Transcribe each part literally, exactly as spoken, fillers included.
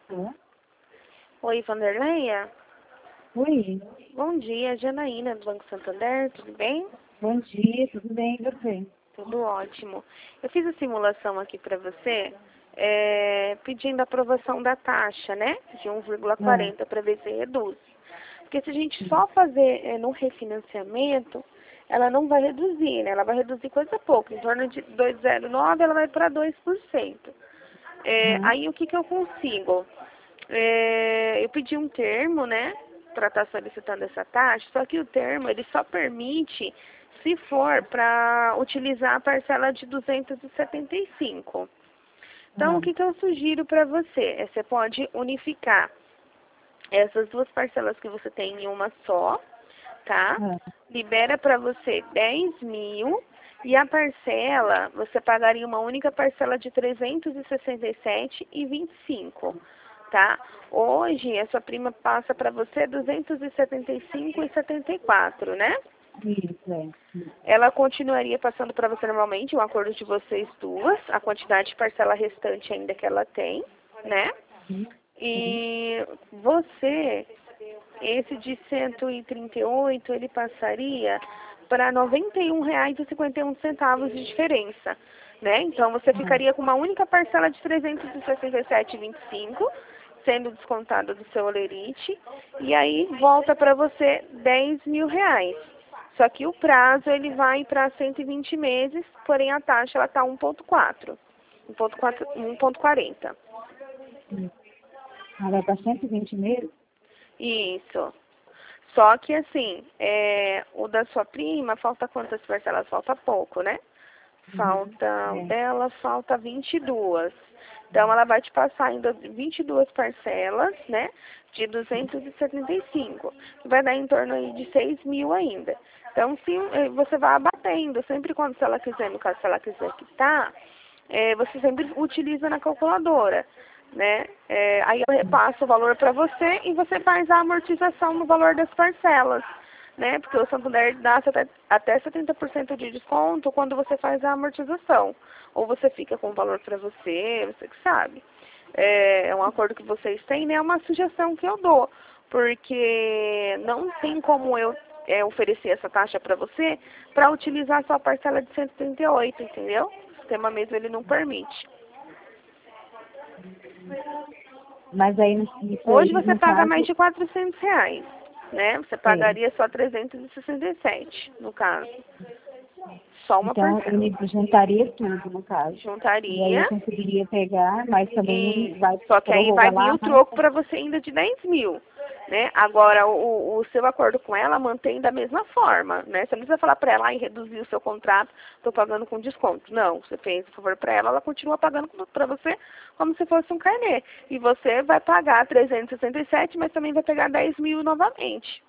Alô? Oi, Vanderleia. Oi, Bom dia, Janaína do Banco Santander, tudo bem? bom dia, tudo bem e você? Tudo ótimo. Eu fiz a simulação aqui para você, é, pedindo a aprovação da taxa, né? De um vírgula quarenta para ver se reduz. Porque se a gente só fazer é, no refinanciamento, ela não vai reduzir, né? Ela vai reduzir coisa pouca, em torno de dois vírgula zero nove, ela vai para dois por cento. É, Uhum. aí o que, que eu consigo? É, eu pedi um termo, né, para estar solicitando essa taxa, só que o termo ele só permite se for para utilizar a parcela de duzentos e setenta e cinco. Então, o Uhum. que, que eu sugiro para você? É, você pode unificar essas duas parcelas que você tem em uma só, tá? Uhum. Libera para você dez mil e a parcela, você pagaria uma única parcela de trezentos e sessenta e sete reais e vinte e cinco, tá? Hoje, a sua prima passa para você duzentos e setenta e cinco reais e setenta e quatro, né? Isso, é. Ela continuaria passando para você normalmente, um acordo de vocês duas, a quantidade de parcela restante ainda que ela tem, né? Uhum. Sim. E você, esse de cento e trinta e oito, ele passaria para noventa e um reais e cinquenta e um centavos de diferença, né? Então você Uhum. ficaria com uma única parcela de trezentos e sessenta e sete reais e vinte e cinco, sendo descontada do seu olerite, e aí volta para você dez mil reais. Só que o prazo ele vai para cento e vinte meses, porém a taxa ela está um vírgula quatro, um vírgula quarenta. Sim. Ah, vai para cento e vinte meses? Isso. Só que assim, é, o da sua prima, falta quantas parcelas? Falta pouco, né? Uhum. Falta, o É. dela falta vinte e duas. Então ela vai te passar ainda vinte e duas parcelas, né? De duzentos e setenta e cinco, que vai dar em torno aí de seis mil ainda. Então, se eh, você vai abatendo, sempre quando se ela quiser, no caso, se ela quiser quitar, é, você sempre utiliza na calculadora, né? É, aí eu repasso o valor para você e você faz a amortização no valor das parcelas, né? Porque o Santander dá até, até setenta por cento de desconto quando você faz a amortização. Ou você fica com o valor para você, você que sabe. É, é um acordo que vocês têm, né? É uma sugestão que eu dou, porque não tem como eu é, oferecer essa taxa para você para utilizar sua parcela de cento e trinta e oito, entendeu? O sistema mesmo ele não permite. Mas aí isso Hoje aí, você no paga mais caso, de quatrocentos reais, né? Você é. pagaria só trezentos e sessenta e sete, no caso. Só uma Então parcela. ele juntaria tudo, no caso. E aí eu Juntaria conseguiria pegar, mas também e não vai só que aí vai vir o prorrogar mais. troco para você ainda de dez mil, né? Agora o, o seu acordo com ela mantém da mesma forma, né? Você não precisa falar para ela e reduzir o seu contrato, estou pagando com desconto. Não, você fez o favor para ela, ela continua pagando para você como se fosse um carnê. E você vai pagar trezentos e sessenta e sete, mas também vai pegar dez mil novamente.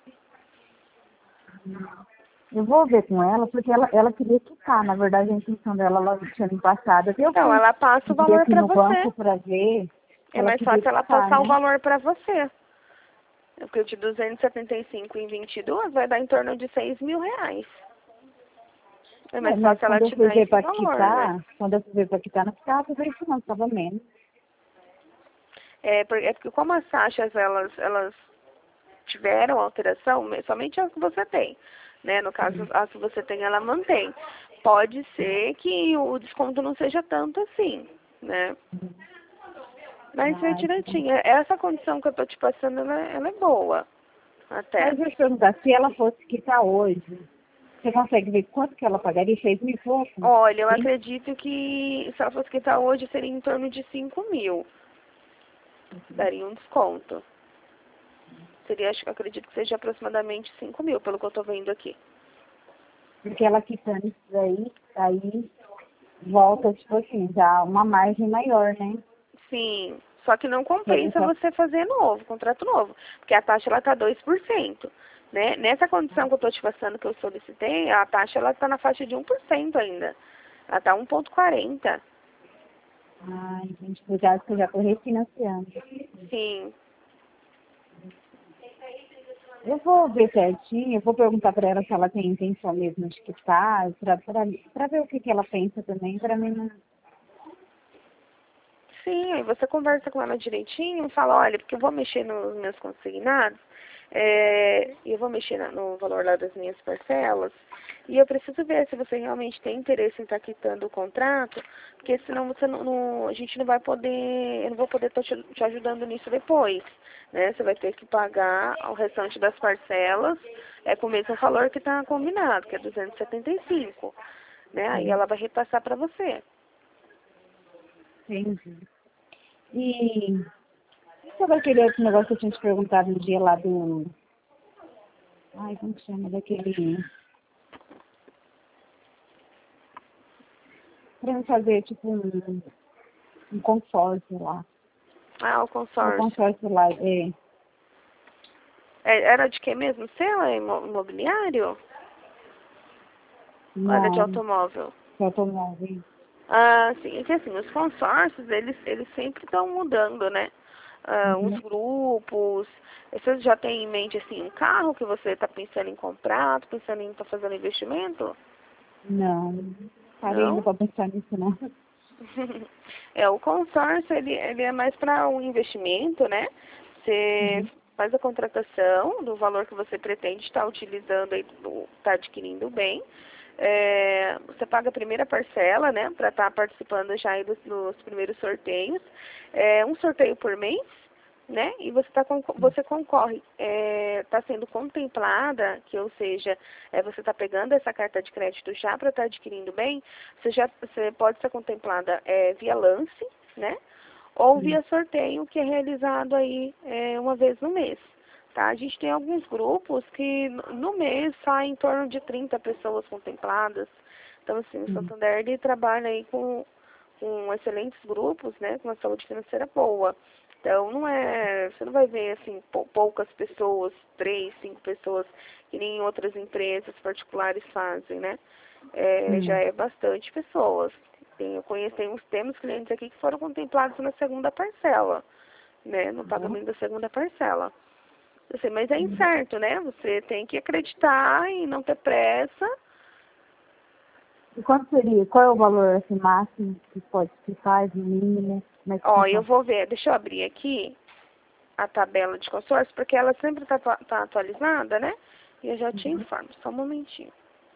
Eu vou ver com ela, porque ela, ela queria quitar. Na verdade, a intenção dela lá tinha ano passado. Eu Então, fui, ela passa o fui valor aqui para no você. banco para ver. É Ela mais queria fácil ela quitar, passar o né? valor para você. Porque de duzentos e setenta e cinco em vinte e dois vai dar em torno de seis mil reais. É É, mais mas fácil ela quando eu te fui dar ver esse para valor, né? quitar, quando eu fui ver para quitar, não ficava tudo isso não, estava menos. É porque, é porque como as taxas, elas, elas tiveram alteração, somente as que você tem, né? No caso, as que você tem, ela mantém. Pode ser que o desconto não seja tanto assim, né? Mas é Ah, então. direitinho. Essa condição que eu tô te passando, ela, ela é boa, até. Mas deixa eu te perguntar, se ela fosse quitar hoje, você consegue ver quanto que ela pagaria? Seis mil e pouco? Olha, eu Sim? acredito que se ela fosse quitar hoje, seria em torno de cinco mil. Daria um desconto. Seria, acho que acredito que seja aproximadamente cinco mil, pelo que eu tô vendo aqui. Porque ela quitando isso daí, aí volta, tipo assim, já uma margem maior, né? Sim, só que não Eu compensa só- você fazer novo, contrato novo, porque a taxa ela tá dois por cento, né? Nessa condição que eu tô te passando, que eu solicitei, a taxa ela tá na faixa de um por cento ainda. Ela tá um vírgula quarenta. Ah, entendi. Eu já, eu já estou refinanciando. Sim. Eu vou ver certinho, eu vou perguntar para ela se ela tem intenção mesmo de quitar, para ver o que, que ela pensa também, para mim não. Sim, aí você conversa com ela direitinho e fala, olha, porque eu vou mexer nos meus consignados, é, e eu vou mexer na- no valor lá das minhas parcelas, e eu preciso ver se você realmente tem interesse em estar quitando o contrato, porque senão você não, não- a gente não vai poder, eu não vou poder estar te, te ajudando nisso depois, né? Você vai ter que pagar o restante das parcelas, é com o mesmo valor que está combinado, que é duzentos e setenta e cinco, né? Aí ela vai repassar para você. Entendi. E sobre aquele outro negócio que eu tinha te perguntado no dia lá do... Ai, como que chama? Daquele... Pra eu fazer, tipo, um, um consórcio lá. Ah, o Um consórcio. consórcio lá, é. É, era de que mesmo? Seu? É imo- imobiliário? Ou era de Não, automóvel? de automóvel. Ah, sim. É que assim, os consórcios, eles, eles sempre estão mudando, né? Ah, uns Uhum. grupos. Você já tem em mente, assim, um carro que você está pensando em comprar, tá pensando em estar fazendo investimento? Não, parei ainda Não? pra pensar nisso, não. É, o consórcio, ele, ele é mais para um investimento, né? Você Uhum. faz a contratação do valor que você pretende estar utilizando, estar adquirindo o bem. É, você paga a primeira parcela, né? Para estar participando já aí dos, dos primeiros sorteios. É, um sorteio por mês, né? E você, tá, você concorre, está sendo contemplada, que ou seja, é, você está pegando essa carta de crédito já para estar adquirindo bem, você, já, você pode ser contemplada é, via lance, né? Ou via sorteio, que é realizado aí é, uma vez no mês. Tá? A gente tem alguns grupos que no mês saem em torno de trinta pessoas contempladas. Então, assim, o Uhum. Santander ele trabalha aí com, com excelentes grupos, né? Com uma saúde financeira boa. Então, não é, você não vai ver, assim, pou- poucas pessoas, três, cinco pessoas, que nem outras empresas particulares fazem, né? É, já Hum. é bastante pessoas. Tem, eu conheço, temos, temos clientes aqui que foram contemplados na segunda parcela, né? No pagamento da segunda parcela. Eu sei, mas é incerto, né? Você tem que acreditar e não ter pressa. E quanto seria? Qual é o valor assim, máximo que pode que faz, o mínimo? Como é que Ó, eu funciona? vou ver, deixa eu abrir aqui a tabela de consórcio, porque ela sempre está tá atualizada, né? E eu já te informo, só um momentinho.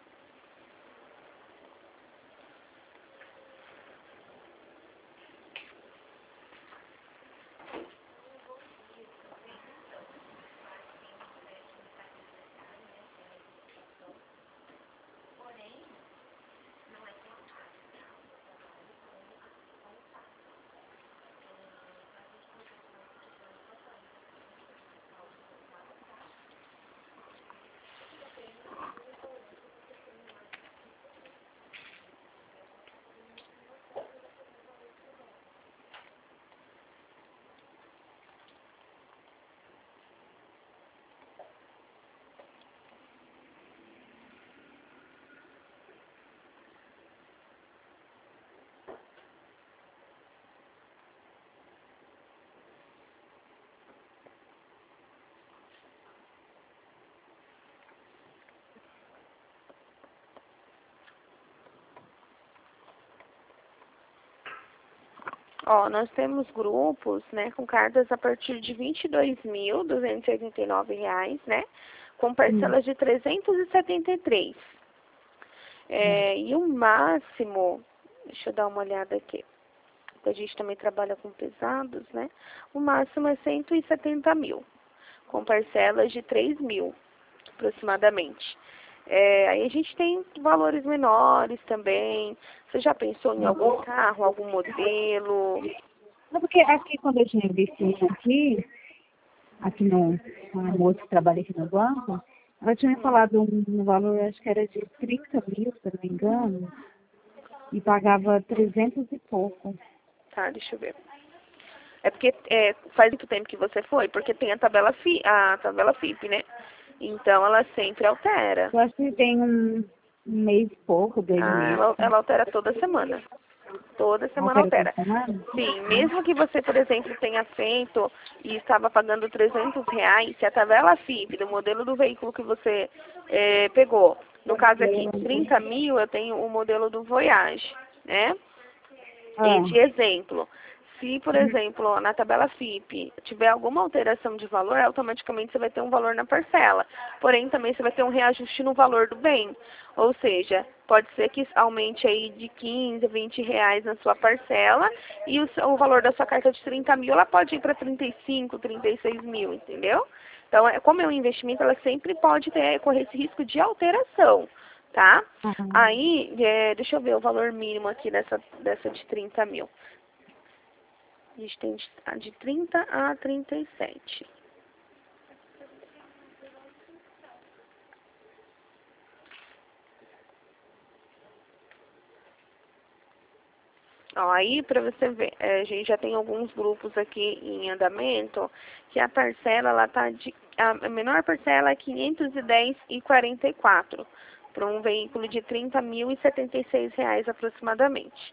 Ó, nós temos grupos, né, com cartas a partir de vinte e dois mil duzentos e oitenta e nove reais, né, com Hum. parcelas de trezentos e setenta e três. É, e o máximo, deixa eu dar uma olhada aqui, porque a gente também trabalha com pesados, né, o máximo é cento e setenta mil, com parcelas de três mil, aproximadamente. É, aí a gente tem valores menores também. Você já pensou em algum carro, algum modelo? Não, porque aqui quando eu tinha visto um aqui, aqui no, uma moça que trabalha aqui no banco, ela tinha me Hum. falado um, um valor, acho que era de trinta mil, se eu não me engano, e pagava trezentos e pouco. Tá, deixa eu ver. É porque é, faz muito tempo que você foi, porque tem a tabela F I, a tabela F I P, né? Então ela sempre altera. Eu acho que tem um, um mês e pouco, dois Ah, meses. ela, ela altera toda semana. Toda semana Altera toda altera. semana? Sim, mesmo que você, por exemplo, tenha feito e estava pagando trezentos reais, se a tabela F I P do modelo do veículo que você eh, pegou, no caso aqui, trinta mil, eu tenho o modelo do Voyage, né? E Ah, de exemplo, se, por exemplo, na tabela F I P tiver alguma alteração de valor, automaticamente você vai ter um valor na parcela. Porém, também você vai ter um reajuste no valor do bem. Ou seja, pode ser que aumente aí de quinze, vinte reais na sua parcela e o, o valor da sua carta de trinta mil, ela pode ir para trinta e cinco, trinta e seis mil, entendeu? Então, é, como é um investimento, ela sempre pode ter, correr esse risco de alteração, tá? Uhum. Aí, é, deixa eu ver o valor mínimo aqui dessa, dessa de trinta mil. A gente tem de, de trinta a trinta e sete. Ó, aí, para você ver, é, a gente já tem alguns grupos aqui em andamento, que a parcela, ela tá de, a menor parcela é quinhentos e dez reais e quarenta e quatro centavos, para um veículo de trinta mil e setenta e seis reais aproximadamente.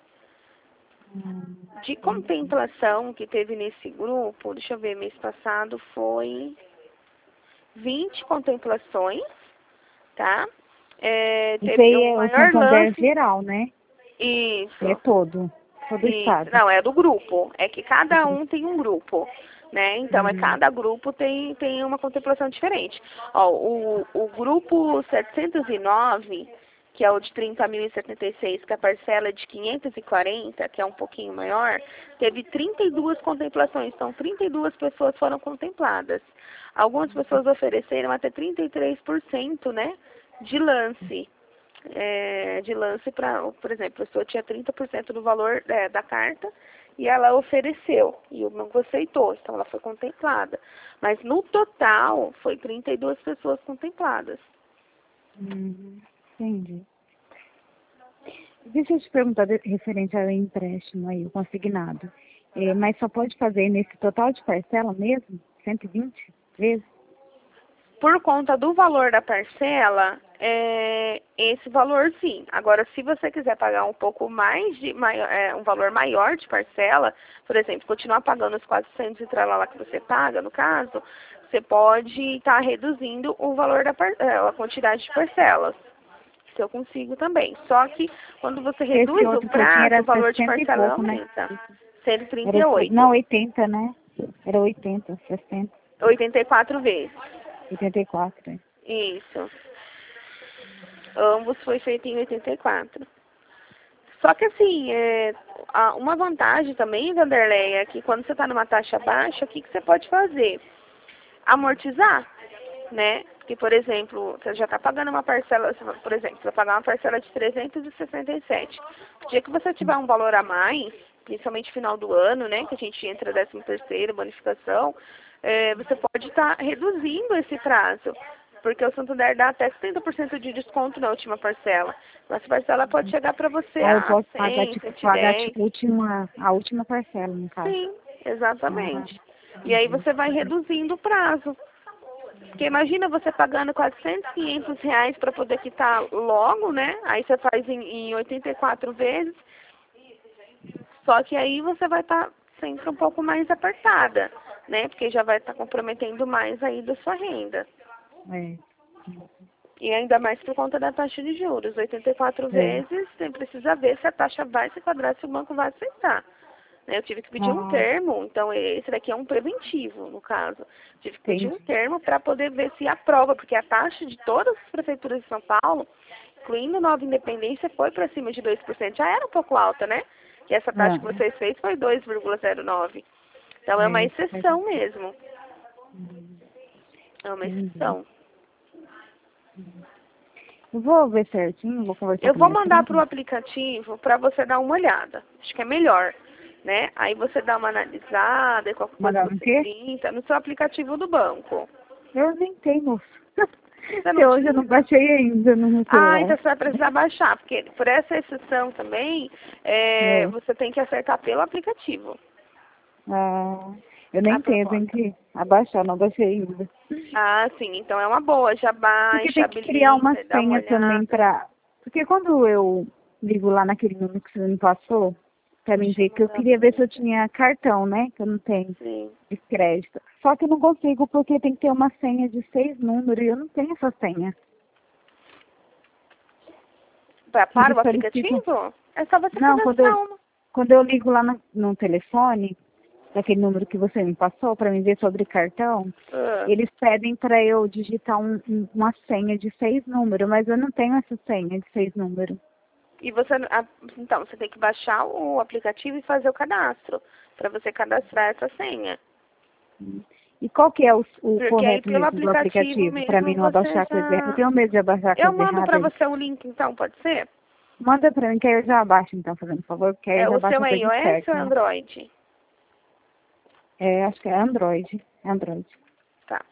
De contemplação que teve nesse grupo, deixa eu ver, mês passado foi vinte contemplações, tá? É, Isso teve aí um é o maior Santander lance. geral, né? Isso. É todo. Todo o Isso. estado. Não, é do grupo. É que cada um tem um grupo, né? Então, é Hum. cada grupo tem, tem uma contemplação diferente. Ó, o, o grupo setecentos e nove, que é o de trinta mil e setenta e seis, que a parcela é de quinhentos e quarenta, que é um pouquinho maior, teve trinta e duas contemplações. Então, trinta e duas pessoas foram contempladas. Algumas pessoas ofereceram até trinta e três por cento, né, de lance. É, de lance para, por exemplo, a pessoa tinha trinta por cento do valor é, da carta e ela ofereceu e o banco aceitou, então ela foi contemplada. Mas no total foi trinta e duas pessoas contempladas. Uhum. Entendi. Deixa eu te perguntar de- referente ao empréstimo aí, o consignado. É, mas só pode fazer nesse total de parcela mesmo? cento e vinte vezes? Por conta do valor da parcela, é, esse valor sim. Agora, se você quiser pagar um pouco mais, de maior, é, um valor maior de parcela, por exemplo, continuar pagando os quatrocentos e tralala que você paga, no caso, você pode estar tá reduzindo o valor da par, é, a quantidade de parcelas. Isso eu consigo também. Só que quando você Esse reduz o outro que eu tinha prazo, era o valor de sessenta e parcela pouco, né? aumenta. cento e trinta e Era, se- não, oito. oitenta, né? Era oitenta, sessenta, oitenta e quatro vezes. oitenta e quatro. né? Isso. Ambos foi feito em oitenta e quatro. Só que assim, é, a- uma vantagem também, Vanderlei, é que quando você está numa taxa baixa, o que, que você pode fazer? Amortizar, né? Porque, por exemplo, você já está pagando uma parcela, por exemplo, você vai pagar uma parcela de trezentos e sessenta e sete. No dia que você tiver um valor a mais, principalmente final do ano, né? Que a gente entra décimo terceiro, bonificação, é, você pode estar tá reduzindo esse prazo. Porque o Santander dá até setenta por cento de desconto na última parcela. Essa parcela pode chegar para você Aí eu a posso pagar, cem, tipo, cento e pagar, dez. tipo, última, a última parcela, no caso. Sim, Ah, exatamente. E aí você vai reduzindo o prazo. Porque imagina você pagando quatrocentos, quinhentos reais para poder quitar logo, né? Aí você faz em, em oitenta e quatro vezes. Só que aí você vai estar tá sempre um pouco mais apertada, né? Porque já vai estar tá comprometendo mais aí da sua renda. é. E ainda mais por conta da taxa de juros. oitenta e quatro É. vezes, você precisa ver se a taxa vai se quadrar, se o banco vai aceitar. Né, eu tive que pedir um Ah, termo, então esse daqui é um preventivo, no caso. Tive que pedir um entendi. termo para poder ver se aprova, porque a taxa de todas as prefeituras de São Paulo, incluindo Nova Independência, foi para cima de dois por cento. Já era um pouco alta, né? E essa taxa Ah, que vocês fez foi dois vírgula zero nove. Então é uma é, faz exceção mesmo. É uma entendi. exceção. Eu vou ver certinho, vou conversar Eu com vou minha mandar para o prima. aplicativo para você dar uma olhada. Acho que é melhor, né? Aí você dá uma analisada e qualquer coisa Mandar um você quê? printa no seu aplicativo do banco. Eu nem tenho, moço. Você Até não hoje eu não tinha? baixei ainda no meu Ah, então celular. você vai precisar baixar, porque por essa exceção também, é, É. você tem que acertar pelo aplicativo. Ah, eu A nem tenho, tenho proposta. que abaixar, não baixei ainda. Ah, sim, então é uma boa. Já Porque baixa, tem que criar uma habilita, dá uma senha também olhada. pra... Porque quando eu ligo lá naquele número que você me passou, pra mim Deixa ver eu que eu mandar queria pra ver se eu você. tinha cartão, né? Que eu não tenho Sim. de crédito. Só que eu não consigo porque tem que ter uma senha de seis números e eu não tenho essa senha. Pra- Que Para eles o solicitavam. aplicativo? É só você Não, quando cadastrar eu, uma. quando eu ligo lá no, no telefone, daquele número que você me passou para me ver sobre cartão, Ah. eles pedem para eu digitar um, um- uma senha de seis números, mas eu não tenho essa senha de seis números. E você, ah, então, você tem que baixar o aplicativo e fazer o cadastro, para você cadastrar essa senha. E qual que é o, o Porque aí correto pelo mesmo do aplicativo aplicativo, para mesmo mim não você abaixar coisa errada? Eu já... tenho medo de abaixar Eu coisa mando para errada. você o link, então, pode ser? Manda para mim que aí eu já abaixo, então, fazendo favor, porque aí É, eu já o abaixo seu a é coisa iOS certa, ou é né? Android? É, acho que é Android. Android. Tá.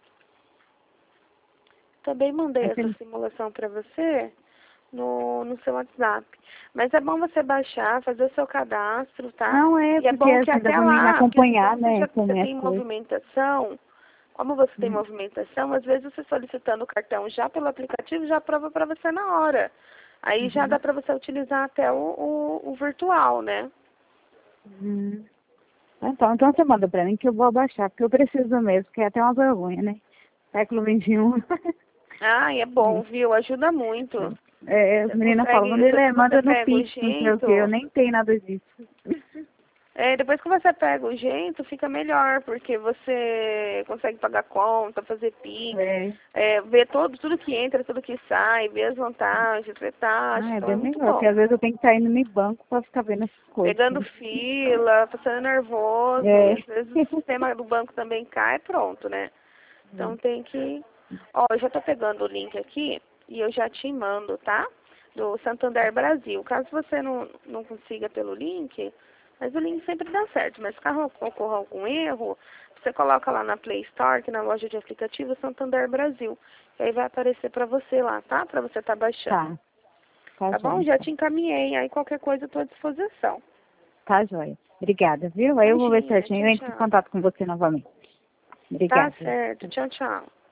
Também mandei Aí essa você- simulação para você no, no seu WhatsApp. Mas é bom você baixar, fazer o seu cadastro, tá? Não é, E é porque bom que assim, dá até pra mim lá, porque assim, acompanhar, como você, né, já, com você minhas tem coisas. movimentação, como você tem Hum. movimentação, às vezes você solicitando o cartão já pelo aplicativo já aprova para você na hora. Aí já Uhum. dá para você utilizar até o, o, o virtual, né? Hum. Então, então você manda pra mim que eu vou abaixar, porque eu preciso mesmo, que é até uma vergonha, né? Século vinte e um. Ah, é bom, viu? Ajuda muito. É, as Você meninas falam, consegue, Vanderlei, depois que você manda no pega o Pix, não sei o jeito, quê, eu nem tenho nada disso. é, depois que você pega o jeito, fica melhor, porque você consegue pagar conta, fazer Pix, É. é, ver todo, tudo que entra, tudo que sai, ver as vantagens, ver taxas, Ah, é então é bem muito melhor, porque bom. às vezes eu tenho que estar indo no banco pra ficar vendo essas coisas. Pegando fila, passando nervoso, É. e às vezes o sistema do banco também cai, pronto, né? Então tem que... Ó, eu já tô pegando o link aqui e eu já te mando, tá? Do Santander Brasil. Caso você não, não consiga pelo link, mas o link sempre dá certo. Mas caso ocorra algum erro, você coloca lá na Play Store, que na loja de aplicativos, Santander Brasil. E aí vai aparecer pra você lá, tá? Pra você tá baixando. Tá. Tá, Tá bom? joia. Já te encaminhei. Aí qualquer coisa eu tô à disposição. Tá, joia. Obrigada, viu? Aí eu vou ver Imagina. certinho, eu Tchau, entro em tchau. contato com você novamente. Tá Obrigada. certo. Tchau, tchau.